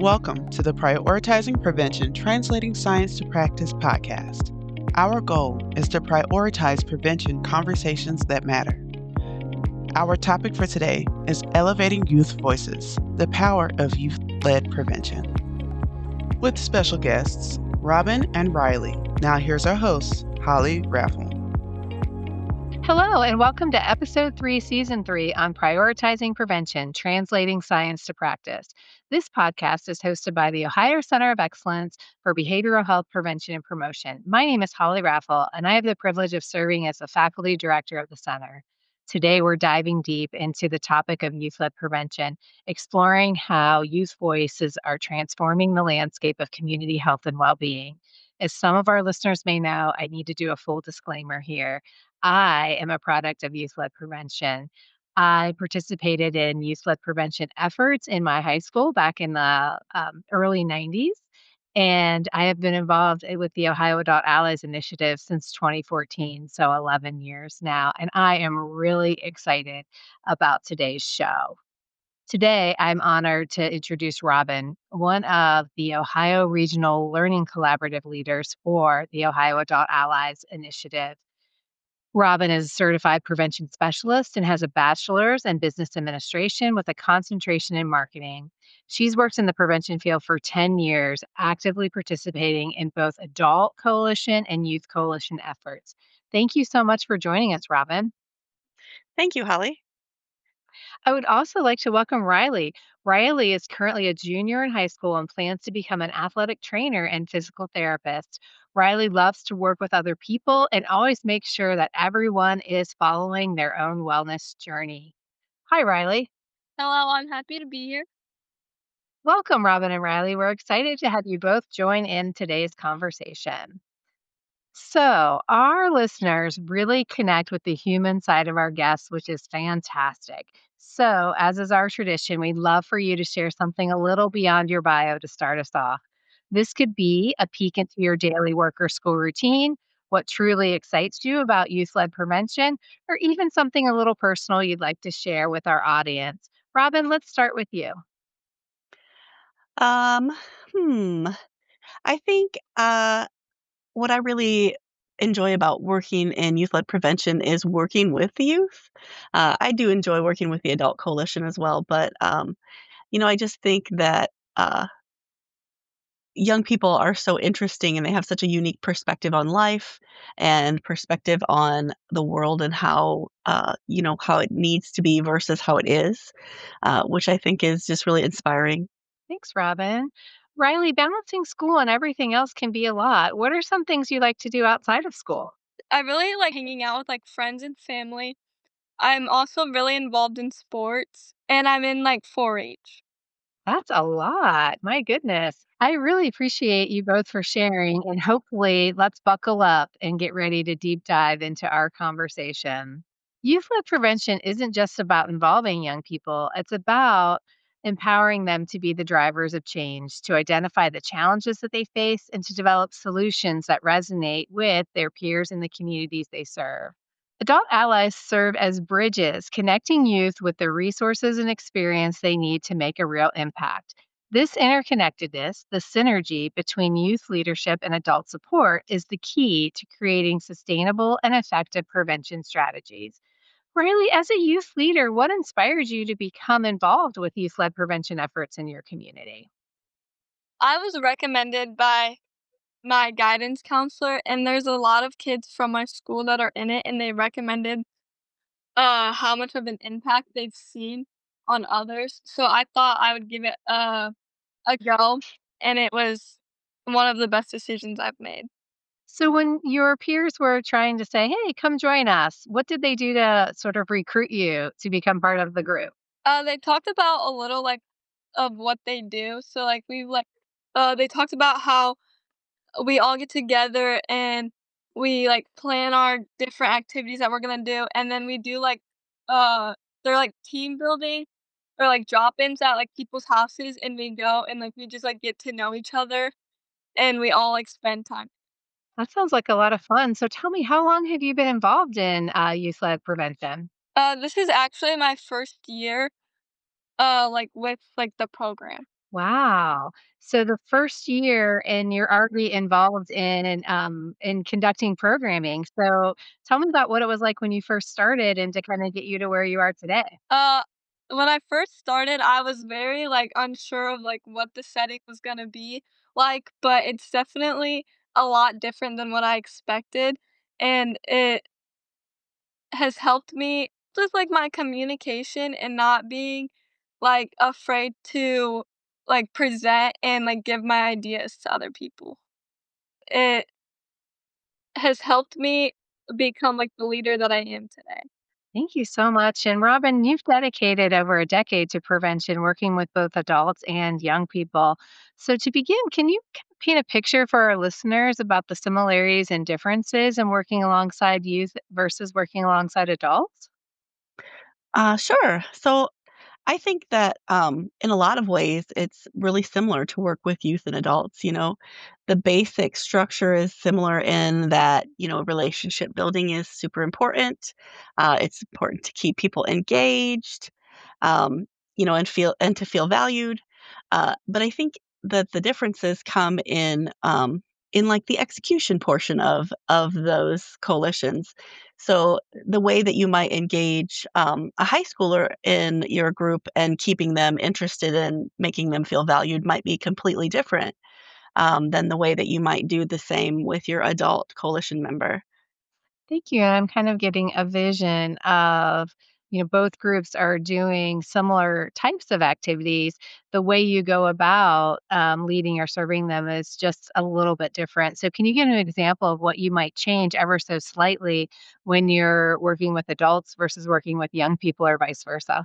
Welcome to the Prioritizing Prevention Translating Science to Practice podcast. Our goal is to prioritize prevention conversations that matter. Our topic for today is Elevating Youth Voices, the Power of Youth-Led Prevention. With special guests, Robin and Riley. Now here's our host, Holly Raffel. Hello, and welcome to Episode 3, Season 3 on Prioritizing Prevention, Translating Science to Practice. This podcast is hosted by the Ohio Center of Excellence for Behavioral Health Prevention and Promotion. My name is Holly Raffel, and I have the privilege of serving as the faculty director of the center. Today, we're diving deep into the topic of youth-led prevention, exploring how youth voices are transforming the landscape of community health and well-being. As some of our listeners may know, I need to do a full disclaimer here. I am a product of youth-led prevention. I participated in youth-led prevention efforts in my high school back in the early 90s, and I have been involved with the Ohio Adult Allies Initiative since 2014, so 11 years now, and I am really excited about today's show. Today, I'm honored to introduce Robin, one of the Ohio Regional Learning Collaborative leaders for the Ohio Adult Allies Initiative. Robin is a certified prevention specialist and has a bachelor's in business administration with a concentration in marketing. She's worked in the prevention field for 10 years, actively participating in both adult coalition and youth coalition efforts. Thank you so much for joining us, Robin. Thank you, Holly. I would also like to welcome Riley. Riley is currently a junior in high school and plans to become an athletic trainer and physical therapist. Riley loves to work with other people and always makes sure that everyone is following their own wellness journey. Hi, Riley. Hello, I'm happy to be here. Welcome, Robin and Riley. We're excited to have you both join in today's conversation. So, our listeners really connect with the human side of our guests, which is fantastic. So, as is our tradition, we'd love for you to share something a little beyond your bio to start us off. This could be a peek into your daily work or school routine, what truly excites you about youth led prevention, or even something a little personal you'd like to share with our audience. Robin, let's start with you. Um, I think what I really enjoy about working in youth-led prevention is working with the youth. I do enjoy working with the Adult Coalition as well, but I just think that young people are so interesting and they have such a unique perspective on life and perspective on the world and how it needs to be versus how it is, which I think is just really inspiring. Thanks, Robin. Riley, balancing school and everything else can be a lot. What are some things you like to do outside of school? I really like hanging out with like friends and family. I'm also really involved in sports and I'm in like 4-H. That's a lot. My goodness. I really appreciate you both for sharing, and hopefully, let's buckle up and get ready to deep dive into our conversation. Youth led prevention isn't just about involving young people, it's about empowering them to be the drivers of change, to identify the challenges that they face, and to develop solutions that resonate with their peers in the communities they serve. Adult allies serve as bridges, connecting youth with the resources and experience they need to make a real impact. This interconnectedness, the synergy between youth leadership and adult support, is the key to creating sustainable and effective prevention strategies. Riley, as a youth leader, what inspires you to become involved with youth led prevention efforts in your community? I was recommended by my guidance counselor and there's a lot of kids from my school that are in it and they recommended how much of an impact they've seen on others. So I thought I would give it a go and it was one of the best decisions I've made. So, when your peers were trying to say, hey, come join us, what did they do to sort of recruit you to become part of the group? They talked about a little like of what they do. So like we like they talked about how we all get together and we like plan our different activities that we're gonna do and then we do like they're like team building or like drop-ins at like people's houses and we go and like we just like get to know each other and we all like spend time. That sounds like a lot of fun. So, tell me, how long have you been involved in youth led prevention? This is actually my first year like with like the program. Wow. So the first year and you're already involved in conducting programming. So tell me about what it was like when you first started and to kind of get you to where you are today. Uh, when I first started, I was very, like, unsure of, like, what the setting was gonna be like, but it's definitely a lot different than what I expected, and it has helped me just, like, my communication and not being, like, afraid to, like, present and, like, give my ideas to other people. It has helped me become, like, the leader that I am today. Thank you so much. And Robin, you've dedicated over a decade to prevention, working with both adults and young people. So, to begin, can you kind of paint a picture for our listeners about the similarities and differences in working alongside youth versus working alongside adults? Sure. So I think that in a lot of ways, it's really similar to work with youth and adults. The basic structure is similar in that, relationship building is super important. It's important to keep people engaged, um, and to feel valued. But I think that the differences come in like the execution portion of those coalitions. So the way that you might engage a high schooler in your group and keeping them interested and making them feel valued might be completely different than the way that you might do the same with your adult coalition member. Thank you. And I'm kind of getting a vision of, both groups are doing similar types of activities. The way you go about leading or serving them is just a little bit different. So, can you give an example of what you might change ever so slightly when you're working with adults versus working with young people or vice versa?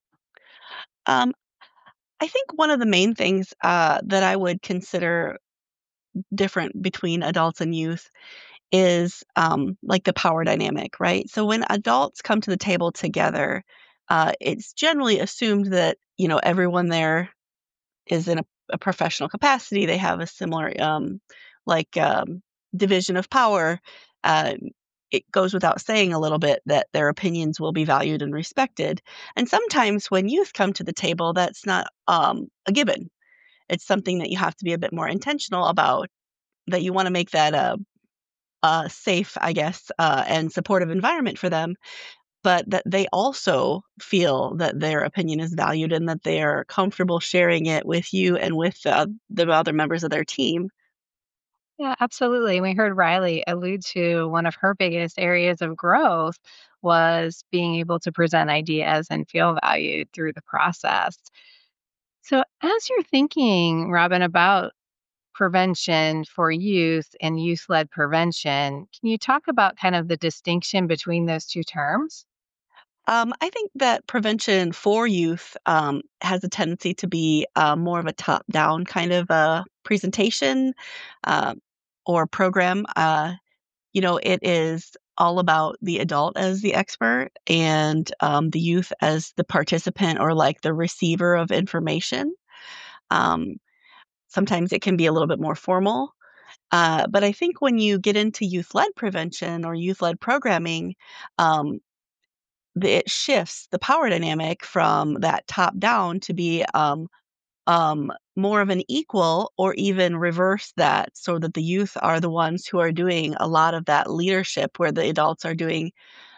Um, I think one of the main things that I would consider different between adults and youth is like the power dynamic, right? So when adults come to the table together, it's generally assumed that everyone there is in a professional capacity. They have a similar like division of power. Uh, it goes without saying a little bit that their opinions will be valued and respected. And sometimes when youth come to the table, that's not a given. It's something that you have to be a bit more intentional about. That you want to make that a safe, I guess, and supportive environment for them, but that they also feel that their opinion is valued and that they are comfortable sharing it with you and with the other members of their team. Yeah, absolutely. We heard Riley allude to one of her biggest areas of growth was being able to present ideas and feel valued through the process. So, as you're thinking, Robin, about prevention for youth and youth led prevention, can you talk about kind of the distinction between those two terms? I think that prevention for youth has a tendency to be more of a top down kind of presentation uh, or program. It is all about the adult as the expert and the youth as the participant or like the receiver of information. Um, Sometimes it can be a little bit more formal. But I think when you get into youth led prevention or youth led programming, um, it shifts the power dynamic from that top down to be more of an equal or even reverse that so that the youth are the ones who are doing a lot of that leadership where the adults are doing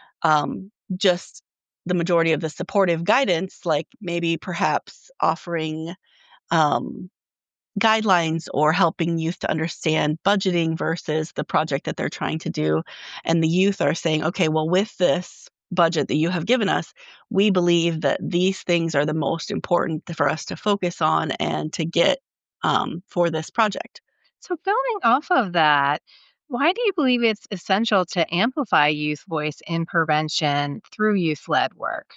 just the majority of the supportive guidance, like maybe perhaps offering um, guidelines or helping youth to understand budgeting versus the project that they're trying to do. And the youth are saying, okay, well, with this budget that you have given us, we believe that these things are the most important for us to focus on and to get for this project. So, building off of that, why do you believe it's essential to amplify youth voice in prevention through youth led work?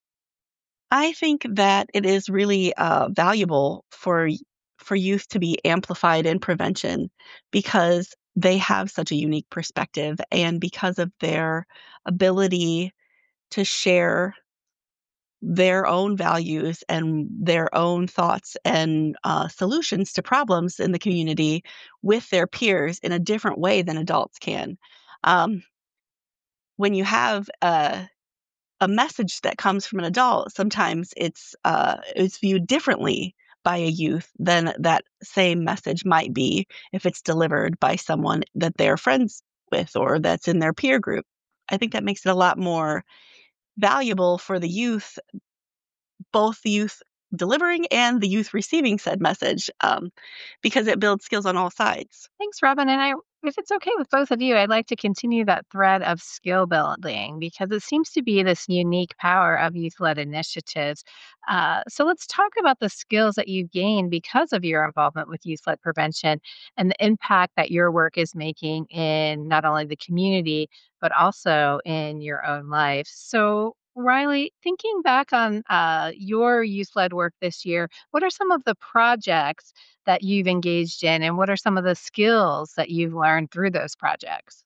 I think that it is really valuable for youth to be amplified in prevention because they have such a unique perspective and because of their ability to share their own values and their own thoughts and solutions to problems in the community with their peers in a different way than adults can. Um, when you have a message that comes from an adult, sometimes it's viewed differently by a youth than that same message might be if it's delivered by someone that they're friends with or that's in their peer group. I think that makes it a lot more valuable for the youth, both the youth delivering and the youth receiving said message, because it builds skills on all sides. Thanks, Robin. And if it's okay with both of you, I'd like to continue that thread of skill building because it seems to be this unique power of youth led initiatives. So let's talk about the skills that you gain because of your involvement with youth led prevention and the impact that your work is making in not only the community, but also in your own life. So, Riley, thinking back on your youth led work this year, what are some of the projects that you've engaged in, and what are some of the skills that you've learned through those projects?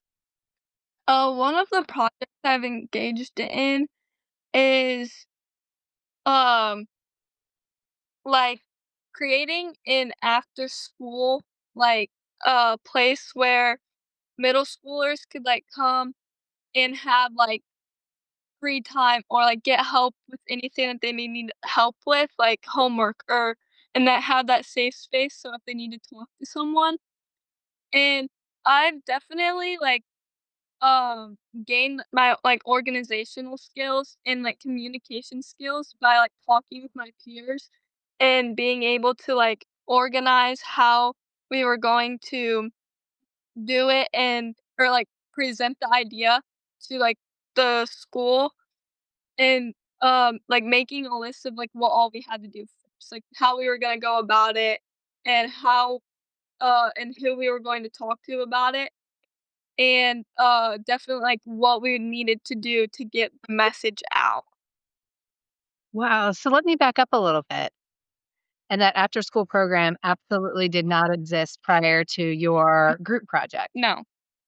One of the projects I've engaged in is um like creating an after school like place where middle schoolers could like come and have like free time or like get help with anything that they may need help with, like homework or and that have that safe space so if they need to talk to someone. And I've definitely like gained my like organizational skills and like communication skills by like talking with my peers and being able to like organize how we were going to do it and or like present the idea to like the school and like making a list of like what all we had to do first, like how we were gonna go about it and how and who we were going to talk to about it and definitely like what we needed to do to get the message out. Wow. So let me back up a little bit. And that after school program absolutely did not exist prior to your group project. No.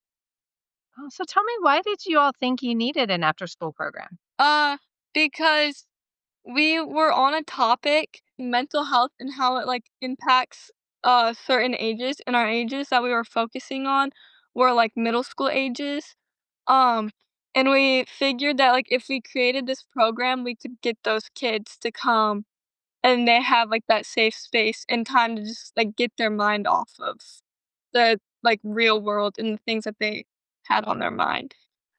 Oh, so tell me, why did you all think you needed an after school program? Uh because we were on a topic, mental health and how it like impacts certain ages and our ages that we were focusing on were like middle school ages. Um and we figured that like if we created this program we could get those kids to come and they have like that safe space and time to just like get their mind off of the like real world and the things that they had on their mind.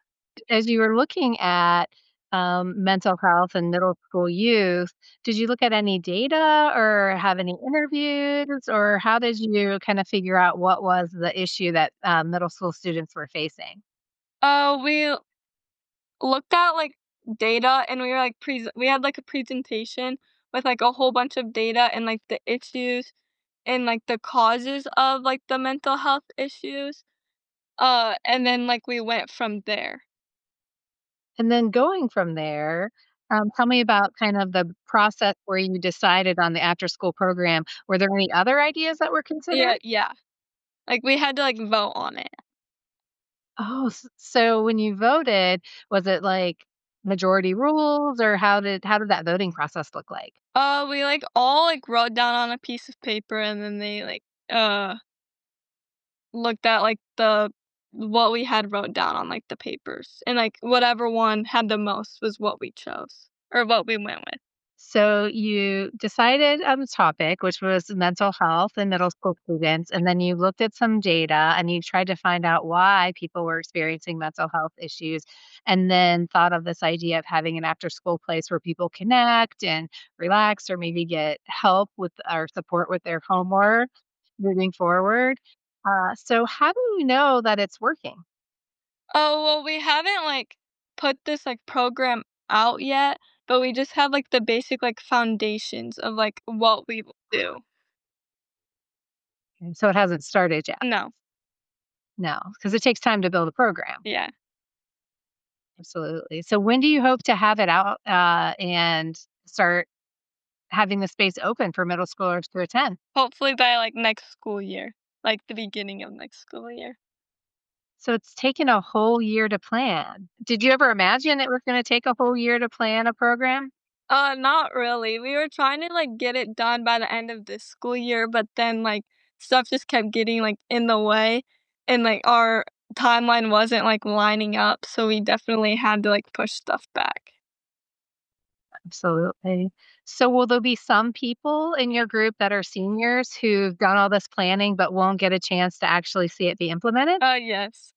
As you were looking at mental health and middle school youth, did you look at any data or have any interviews, or how did you kind of figure out what was the issue that middle school students were facing? We looked at like data and we were like we had like a presentation with like a whole bunch of data and like the issues and like the causes of like the mental health issues. And then like we went from there. And then going from there, tell me about kind of the process where you decided on the after school program. Were there any other ideas that were Yeah, considered? yeah. Like we had to like vote on it. Oh, so when you voted, was it like majority rules, or how did that voting process look like? We like all like wrote down on a piece of paper and then they like uh looked at like the what we had wrote down on like the papers and like whatever one had the most was what we chose or what we went with. So you decided on the topic, which was mental health in middle school students, and then you looked at some data and you tried to find out why people were experiencing mental health issues, and then thought of this idea of having an after school place where people connect and relax or maybe get help with or support with their homework moving forward. So how do you know that it's working? Oh, well, we haven't like put this like program out yet, but we just have like the basic like foundations of like what we will do. And so it hasn't started yet. No. No, because it takes time to build a program. Yeah. Absolutely. So when do you hope to have it out, and start having the space open for middle schoolers to attend? Hopefully by like next school year, like the beginning of next school year. So it's taken a whole year to plan. Did you ever imagine it was gonna take a whole year to plan a program? Not really. We were trying to like get it done by the end of this school year, but then like stuff just kept getting like in the way and like our timeline wasn't like lining up, so we definitely had to like push stuff back. Absolutely. So will there be some people in your group that are seniors who've done all this planning but won't get a chance to actually see it be implemented? Yes.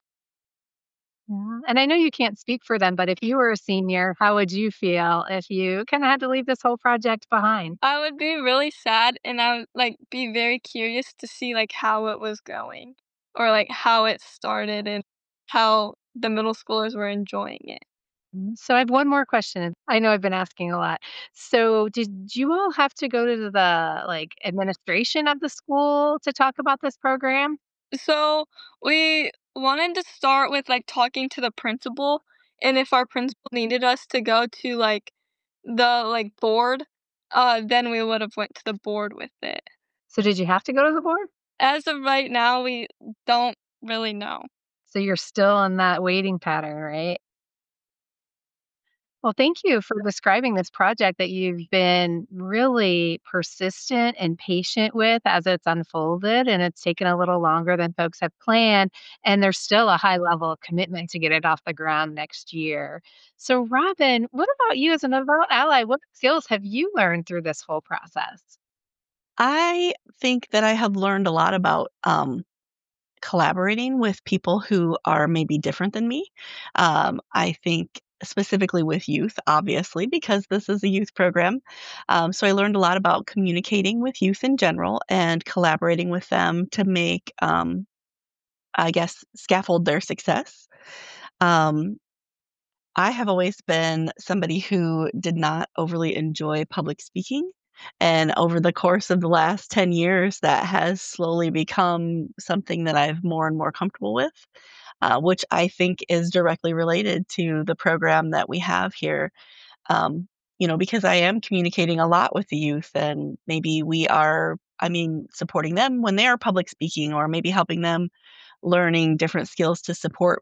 Yeah. And I know you can't speak for them, but if you were a senior, how would you feel if you kind of had to leave this whole project behind? I would be really sad and I would like be very curious to see like how it was going or like how it started and how the middle schoolers were enjoying it. So I have one more question. I know I've been asking a lot. So did you all have to go to the like administration of the school to talk about this program? So we wanted to start with like talking to the principal and if our principal needed us to go to like the like board, then we would have went to the board with it. So did you have to go to the board? As of right now, we don't really know. So you're still in that waiting pattern, right? Well, thank you for describing this project that you've been really persistent and patient with as it's unfolded, and it's taken a little longer than folks have planned. And there's still a high level of commitment to get it off the ground next year. So, Robin, what about you as an adult ally? What skills have you learned through this whole process? I think that I have learned a lot about collaborating with people who are maybe different than me. I think specifically with youth, obviously, because this is a youth program. So I learned a lot about communicating with youth in general and collaborating with them to make, I guess, scaffold their success. Um, I have always been somebody who did not overly enjoy public speaking. And over the course of the last 10 years, that has slowly become something that I've more and more comfortable with, which I think is directly related to the program that we have here. Um, because I am communicating a lot with the youth, and maybe we are, supporting them when they are public speaking, or maybe helping them learning different skills to support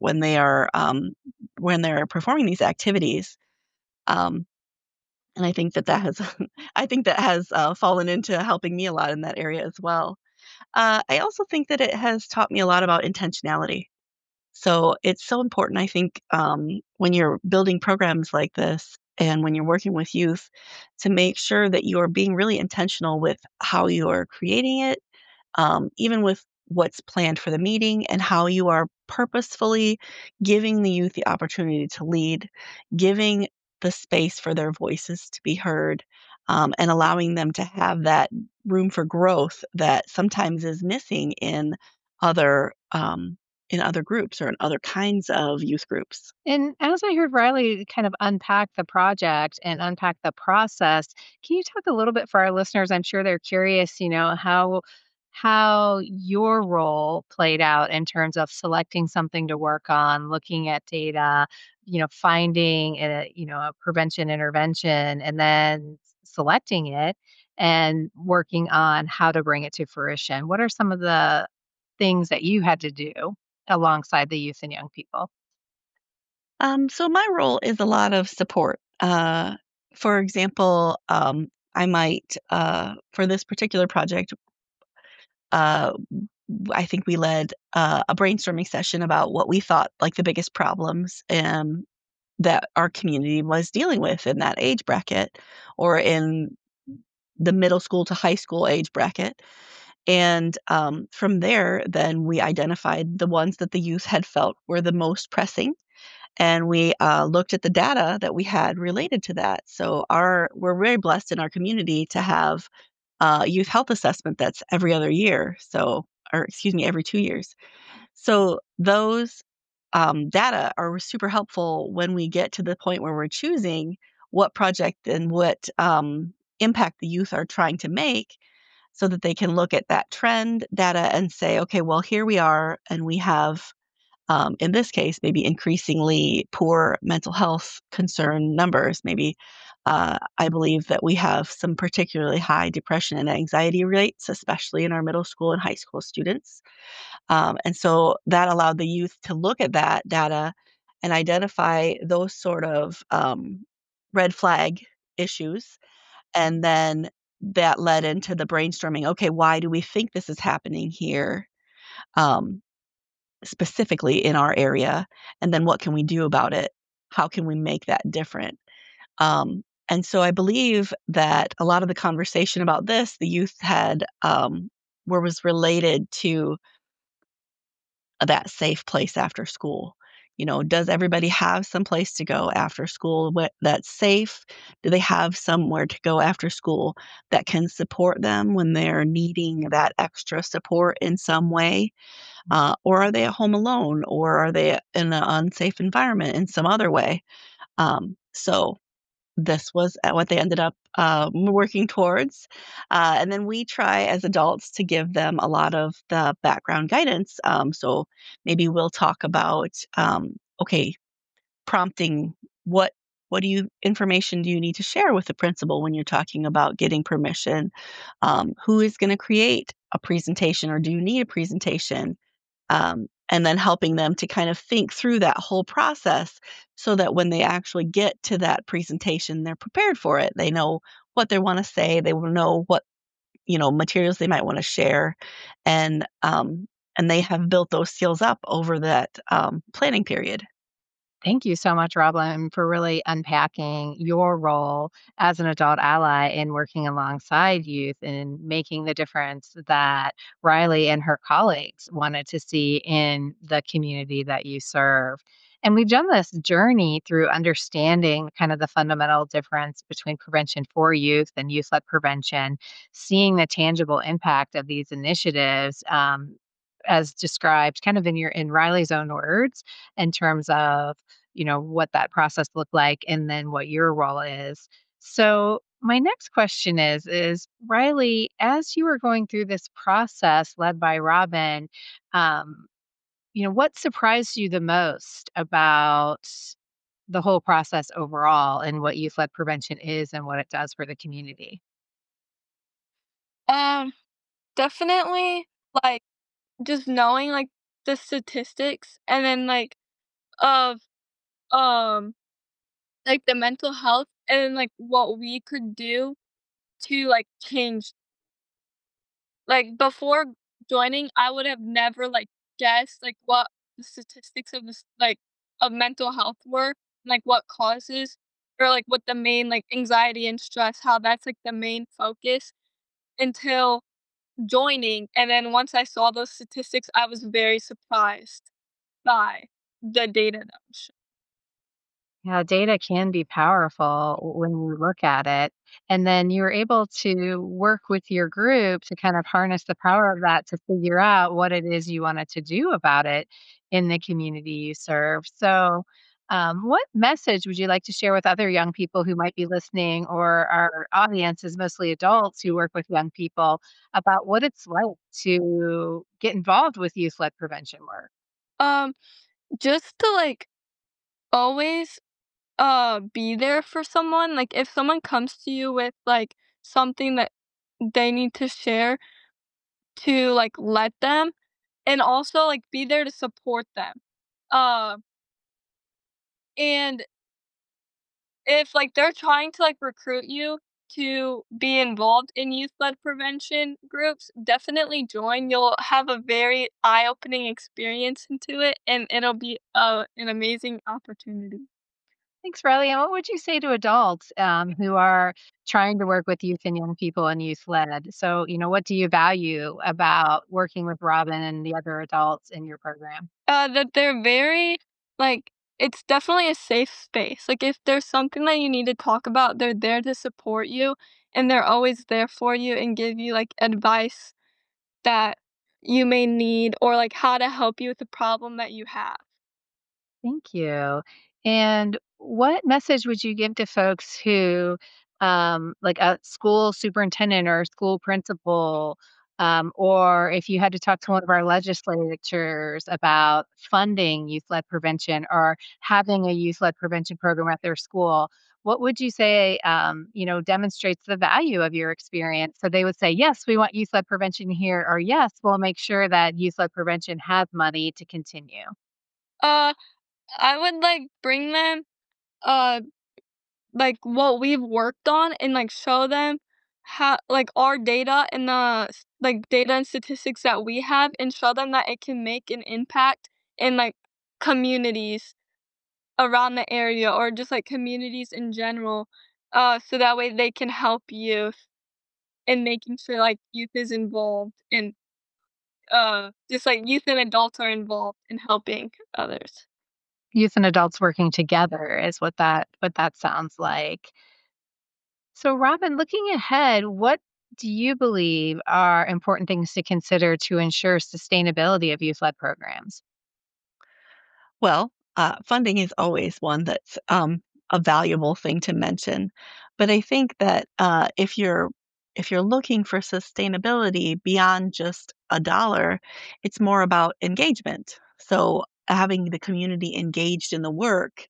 when they're performing these activities. Um, and I think that has I think that has fallen into helping me a lot in that area as well. I also think that it has taught me a lot about intentionality. So it's so important, I think, when you're building programs like this and when you're working with youth, to make sure that you are being really intentional with how you are creating it, even with what's planned for the meeting and how you are purposefully giving the youth the opportunity to lead, giving the space for their voices to be heard, and allowing them to have that room for growth that sometimes is missing other in other groups or in other kinds of youth groups. And as I heard Riley kind of unpack the project and unpack the process, can you talk a little bit for our listeners? I'm sure they're curious, how your role played out in terms of selecting something to work on, looking at data, finding a prevention intervention and then selecting it and working on how to bring it to fruition. What are some of the things that you had to do alongside the youth and young people? So my role is a lot of support. For example, I might, for this particular project, uh, I think we led a brainstorming session about what we thought like the biggest problems that our community was dealing with in that age bracket or in the middle school to high school age bracket. And from there, then we identified the ones that the youth had felt were the most pressing, and we looked at the data that we had related to that. So we're very blessed in our community to have a youth health assessment that's every other year. So, or excuse me, every 2 years. So those data are super helpful when we get to the point where we're choosing what project and what impact the youth are trying to make, so that they can look at that trend data and say, okay, well, here we are, and we have in this case, maybe increasingly poor mental health concern numbers. Maybe I believe that we have some particularly high depression and anxiety rates, especially in our middle school and high school students. And so that allowed the youth to look at that data and identify those sort of red flag issues. And then that led into the brainstorming. Okay, why do we think this is happening here? Um, Specifically in our area, and then what can we do about it? How can we make that different? And so I believe that a lot of the conversation about this, the youth had, where was related to that safe place after school. Does everybody have some place to go after school that's safe? Do they have somewhere to go after school that can support them when they're needing that extra support in some way? Or are they at home alone? Or are they in an unsafe environment in some other way? So this was what they ended up working towards. And then we try as adults to give them a lot of the background guidance. So maybe we'll talk about, okay, prompting what information do you need to share with the principal when you're talking about getting permission? Who is going to create a presentation, or do you need a presentation? And then helping them to kind of think through that whole process so that when they actually get to that presentation, they're prepared for it. They know what they want to say. They will know what materials they might want to share, and they have built those skills up over that planning period. Thank you so much, Robin, for really unpacking your role as an adult ally in working alongside youth and making the difference that Riley and her colleagues wanted to see in the community that you serve. And we've done this journey through understanding kind of the fundamental difference between prevention for youth and youth led prevention, seeing the tangible impact of these initiatives. As described kind of in Riley's own words in terms of what that process looked like and then what your role is. So my next question is Riley, as you were going through this process led by Robin, um, what surprised you the most about the whole process overall and what youth led prevention is and what it does for the community? Um, Definitely, like, just knowing, like, the statistics and then, like, of, um, like, the mental health and then, like, what we could do to, like, change. Like, before joining, I would have never, like, guessed, like, what the statistics of this like, of mental health were, like, what causes or, like, what the main, like, anxiety and stress, how that's, like, the main focus until joining, and then once I saw those statistics, I was very surprised by the data that was shown. Yeah, data can be powerful when you look at it. And then you were able to work with your group to kind of harness the power of that to figure out what it is you wanted to do about it in the community you serve. So, what message would you like to share with other young people who might be listening, or our audience is mostly adults who work with young people about what it's like to get involved with youth led prevention work? Um, just to, like, always, be there for someone, like, if someone comes to you with, like, something that they need to share, to, like, let them, and also, like, be there to support them. Uh, and if, like, they're trying to, like, recruit you to be involved in youth-led prevention groups, definitely join. You'll have a very eye-opening experience into it, and it'll be, an amazing opportunity. Thanks, Riley. And what would you say to adults who are trying to work with youth and young people and youth led? So, what do you value about working with Robin and the other adults in your program? That they're very, like, it's definitely a safe space. Like, if there's something that you need to talk about, they're there to support you, and they're always there for you and give you, like, advice that you may need or, like, how to help you with the problem that you have. Thank you. And what message would you give to folks who, like a school superintendent or a school principal, or if you had to talk to one of our legislators about funding youth led prevention or having a youth led prevention program at their school? What would you say, demonstrates the value of your experience? So they would say, yes, we want youth led prevention here, or yes, we'll make sure that youth led prevention has money to continue. Uh, I would, like, bring them, uh, like, what we've worked on and, like, show them how like, our data and data and statistics that we have and show them that it can make an impact in, like, communities around the area or just, like, communities in general. so that way they can help youth and making sure like youth is involved and just like youth and adults are involved in helping others. Youth and adults working together is what that sounds like. So, Robin, looking ahead, what do you believe are important things to consider to ensure sustainability of youth led programs? Well, funding is always one that's a valuable thing to mention, but I think that if you're looking for sustainability beyond just a dollar, it's more about engagement. So having the community engaged in the work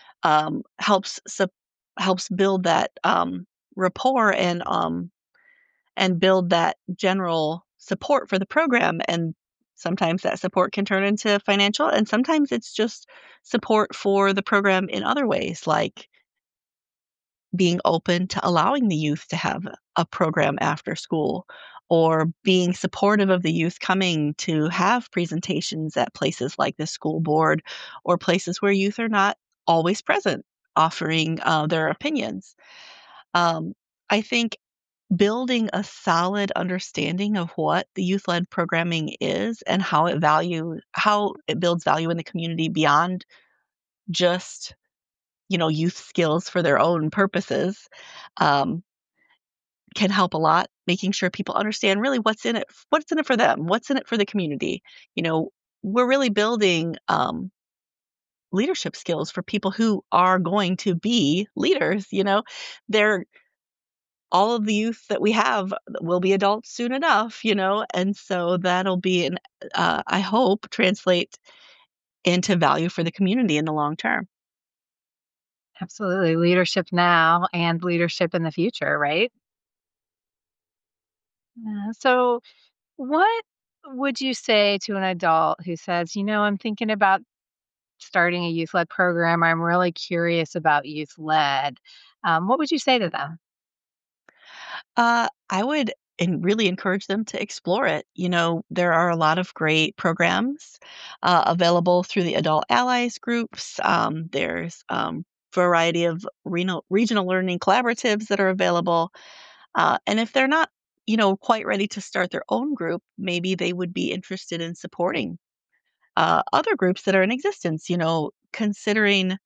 helps build that rapport and build that general support for the program. And sometimes that support can turn into financial, and sometimes it's just support for the program in other ways, like being open to allowing the youth to have a program after school or being supportive of the youth coming to have presentations at places like the school board or places where youth are not always present offering their opinions. um, I think building a solid understanding of what the youth-led programming is and how it builds value in the community beyond just, youth skills for their own purposes, um, can help a lot, making sure people understand really what's in it for them, what's in it for the community. You know, we're really building, leadership skills for people who are going to be leaders, They're all of the youth that we have will be adults soon enough, and so that'll be I hope, translate into value for the community in the long term. Absolutely. Leadership now and leadership in the future, right? So, what would you say to an adult who says, I'm thinking about starting a youth led program, or I'm really curious about youth led? What would you say to them? I would really encourage them to explore it. There are a lot of great programs available through the Adult Allies groups. There's variety of regional learning collaboratives that are available. And if they're not, quite ready to start their own group, maybe they would be interested in supporting other groups that are in existence, considering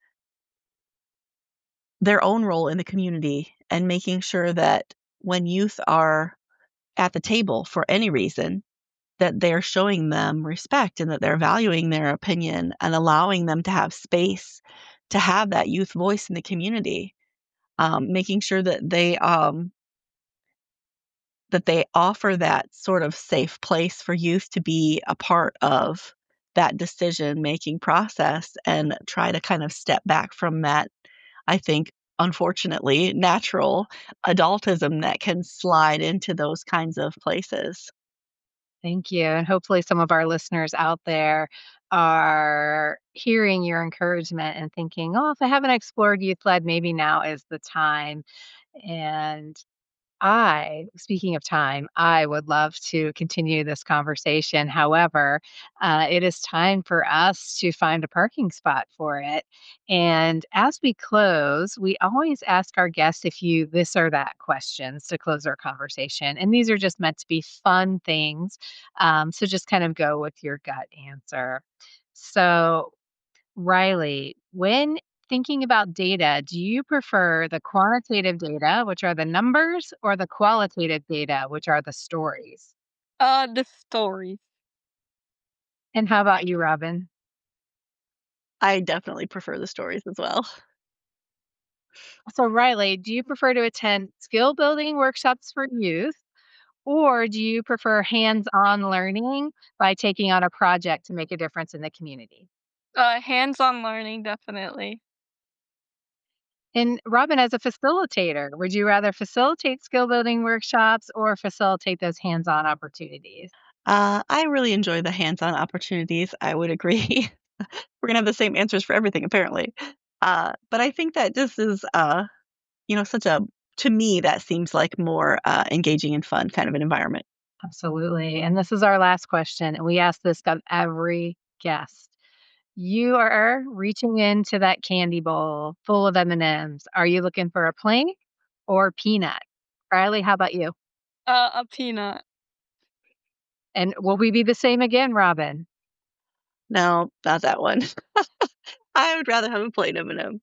their own role in the community and making sure that when youth are at the table for any reason, that they're showing them respect and that they're valuing their opinion and allowing them to have space to have that youth voice in the community, making sure that they offer that sort of safe place for youth to be a part of that decision-making process and try to kind of step back from that, I think, unfortunately, natural adultism that can slide into those kinds of places. Thank you. And hopefully, some of our listeners out there are hearing your encouragement and thinking, oh, if I haven't explored youth led, maybe now is the time. And speaking of time, I would love to continue this conversation. However, it is time for us to find a parking spot for it. And as we close, we always ask our guests a few this or that questions to close our conversation. And these are just meant to be fun things. So just kind of go with your gut answer. So, Riley, when thinking about data, do you prefer the quantitative data, which are the numbers, or the qualitative data, which are the stories? The stories. And how about you, Robin? I definitely prefer the stories as well. So, Riley, do you prefer to attend skill building workshops for youth, or do you prefer hands on learning by taking on a project to make a difference in the community? Hands-on learning, definitely. And Robin, as a facilitator, would you rather facilitate skill building workshops or facilitate those hands on opportunities? I really enjoy the hands-on opportunities, I would agree. We're gonna have the same answers for everything apparently. But I think that this is, such a to me, that seems like more, engaging and fun kind of an environment. Absolutely. And this is our last question. And we ask this of every guest. You are reaching into that candy bowl full of M&Ms. Are you looking for a plank or peanut? Riley, how about you? A peanut. And will we be the same again, Robin? No, not that one. I would rather have a plain M&M.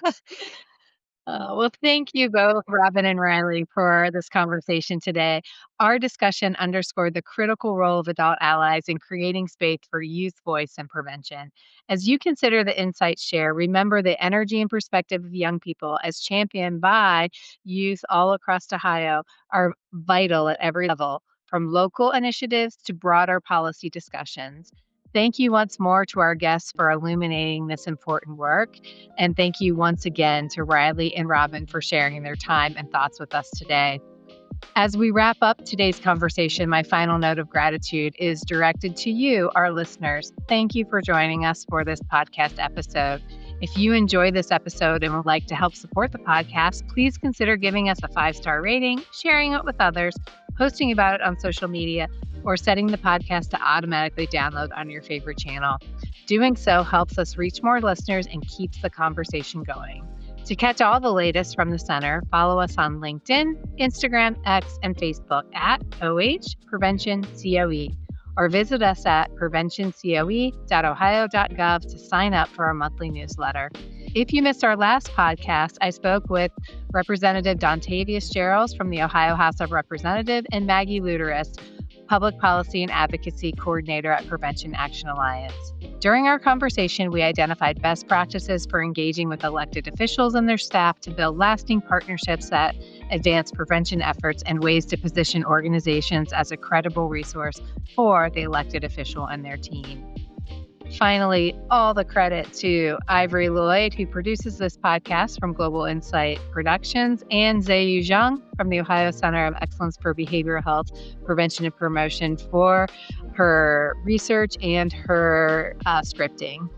Well, thank you both, Robin and Riley, for this conversation today. Our discussion underscored the critical role of adult allies in creating space for youth voice and prevention. As you consider the insights shared, remember the energy and perspective of young people, as championed by youth all across Ohio, are vital at every level, from local initiatives to broader policy discussions. Thank you once more to our guests for illuminating this important work. And thank you once again to Riley and Robin for sharing their time and thoughts with us today. As we wrap up today's conversation, my final note of gratitude is directed to you, our listeners. Thank you for joining us for this podcast episode. If you enjoy this episode and would like to help support the podcast, please consider giving us a 5-star rating, sharing it with others, posting about it on social media, or setting the podcast to automatically download on your favorite channel. Doing so helps us reach more listeners and keeps the conversation going. To catch all the latest from the Center, follow us on LinkedIn, Instagram, X, and Facebook at OH Prevention COE, or visit us at preventioncoe.ohio.gov to sign up for our monthly newsletter. If you missed our last podcast, I spoke with Representative Dontavius Geralds from the Ohio House of Representatives and Maggie Luteris, Public Policy and Advocacy Coordinator at Prevention Action Alliance. During our conversation, we identified best practices for engaging with elected officials and their staff to build lasting partnerships that advance prevention efforts and ways to position organizations as a credible resource for the elected official and their team. Finally, all the credit to Ivory Lloyd, who produces this podcast from Global Insight Productions, and Zayu Zhang from the Ohio Center of Excellence for Behavioral Health, Prevention and Promotion for her research and her scripting.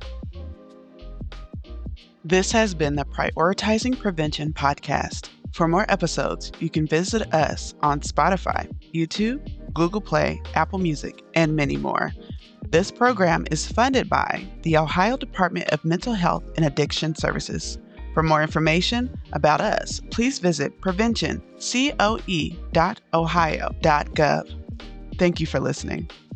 This has been the Prioritizing Prevention podcast. For more episodes, you can visit us on Spotify, YouTube, Google Play, Apple Music, and many more. This program is funded by the Ohio Department of Mental Health and Addiction Services. For more information about us, please visit preventioncoe.ohio.gov. Thank you for listening.